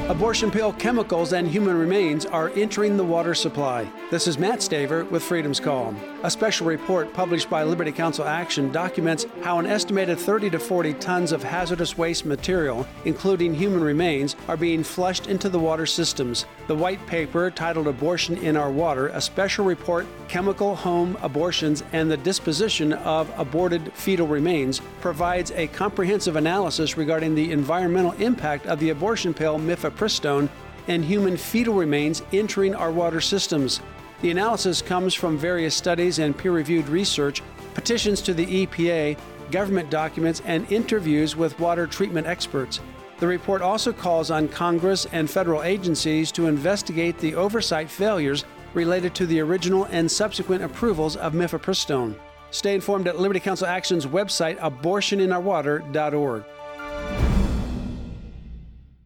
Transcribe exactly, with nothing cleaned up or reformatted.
Abortion pill chemicals and human remains are entering the water supply. This is Matt Staver with Freedom's Call. A special report published by Liberty Council Action documents how an estimated thirty to forty tons of hazardous waste material, including human remains, are being flushed into the water systems. The white paper, titled Abortion in Our Water, a special report, Chemical Home Abortions and the Disposition of Aborted Fetal Remains, provides a comprehensive analysis regarding the environmental impact of the abortion pill mifepristone and human fetal remains entering our water systems. The analysis comes from various studies and peer-reviewed research, petitions to the E P A, government documents, and interviews with water treatment experts. The report also calls on Congress and federal agencies to investigate the oversight failures related to the original and subsequent approvals of mifepristone. Stay informed at Liberty Council Action's website, abortion in our water dot org.